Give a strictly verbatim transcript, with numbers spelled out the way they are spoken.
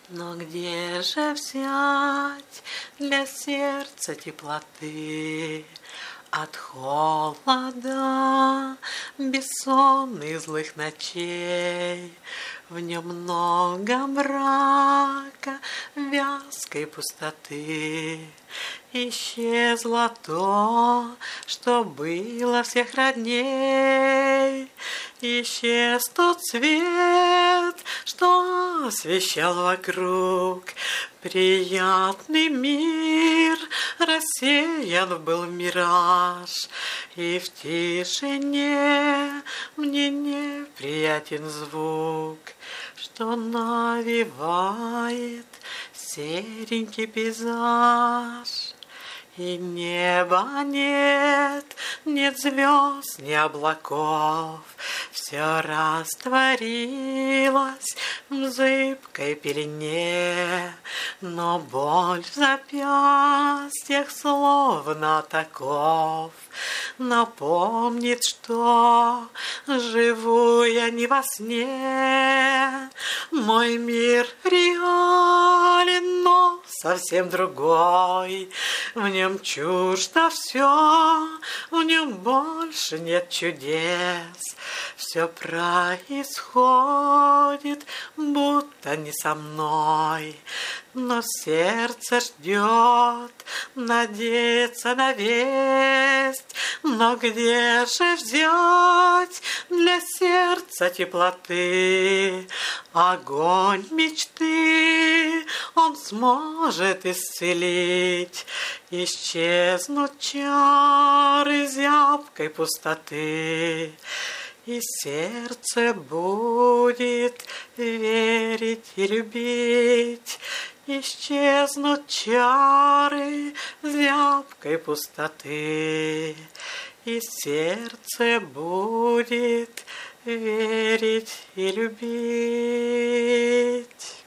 Но где же взять для сердца теплоты от холода бессонных злых ночей? В нем много мрака, вязкой пустоты. Исчезло то, что было всех родней. Исчез тот свет, что освещал вокруг. Приятный мир рассеян был мираж, и в тишине мне неприятен звук, что навевает серенький пейзаж. И неба нет, нет звезд, ни облаков, все растворилось в зыбкой пелене, но боль в запястьях словно таков напомнит, что живу я не во сне. Мой мир реален, но совсем другой. В нем чуждо все, в нем больше нет чудес. Все происходит, будто не со мной, но сердце ждет, надеется на весть. Но где же взять для сердца теплоты? Огонь мечты он сможет исцелить. Исчезнут чары зябкой пустоты, и сердце будет верить и любить. Исчезнут чары зябкой пустоты, и сердце будет верить и любить.